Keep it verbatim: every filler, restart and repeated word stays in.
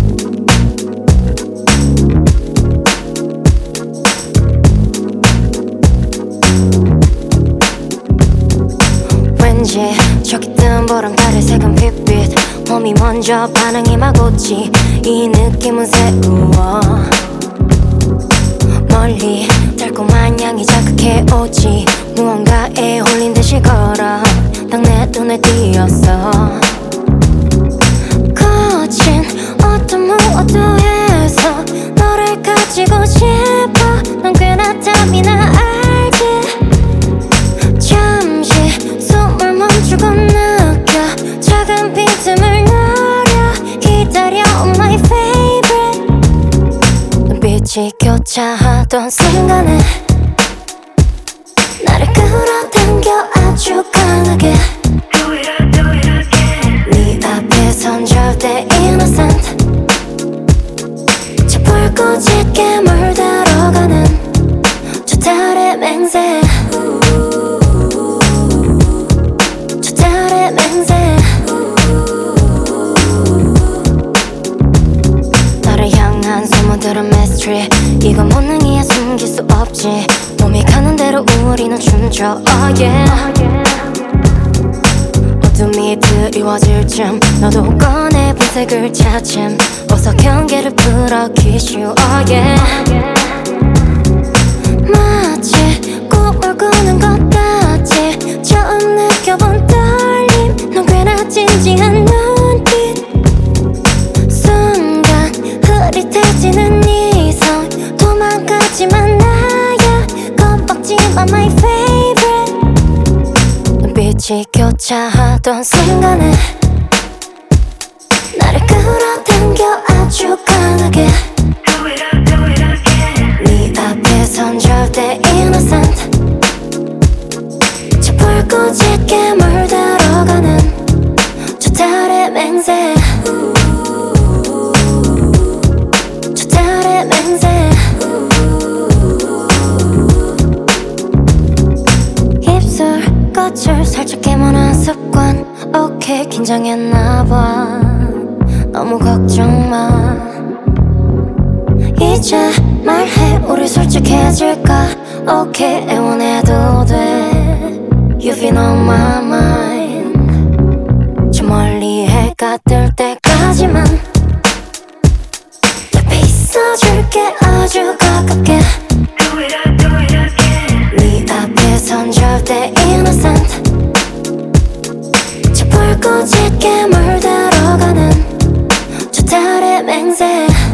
왠지 저기 뜬 보람달의 색은 핏빛 몸이 먼저 반응이 막 오지. 이 느낌은 새로워. 멀리 달콤한 향이 자극해 오지. 무언가에 홀린 듯이 걸어 딱 내 눈에 띄었어. 거친 어떤 무어도에서 너를 가지고 싶어. 넌 꽤나 탐이 나 알지. 잠시 숨을 멈추고 느껴 작은 빈틈을 노려 기다려 oh my favorite. 눈빛이 교차하던 순간에 나를 끌어당겨 아주 강하게. 네 앞에선 절대 innocent. 저 불꽃짙게 물들어가는 저 달의 맹세. 저 달의 맹세. 나를 향한 소문들은 mystery. 이건 본능이야 숨길 수 없지. 몸이 가는 대로 우리는 춤춰 oh yeah. 어둠이 드리워질 쯤 너도 꺼내 분색을 차츰. 어서 경계를 풀어 kiss you oh yeah. 마치 꿈을 꾸는 것 같이 처음 느껴본 떨림. 넌 꽤나 진지한 눈빛. 순간 흐릿해지는 이성. 도망가지만 나야 겁먹지마 my favorite. 눈빛이 교차하던 순간에 나를 끌어당겨 아주 강하게. 네 앞에선 절대 innocent. 저 불꽃짙게 물들어가는 저 달의 맹세. 저 달의 맹세. 입술 끝을 살짝 깨무는 습관. 오케이 긴장했나봐. 너무 걱정마. 이제 말해 우리 솔직해질까. 오케이 애원해도 돼. You've been on my mind. 저 멀리 해가 뜰 때까지만 옆에 있어줄게 아주 가깝게. 네 앞에선 절대 innocent. 저 불꽃짙게 물들어가는 저 달의 맹세.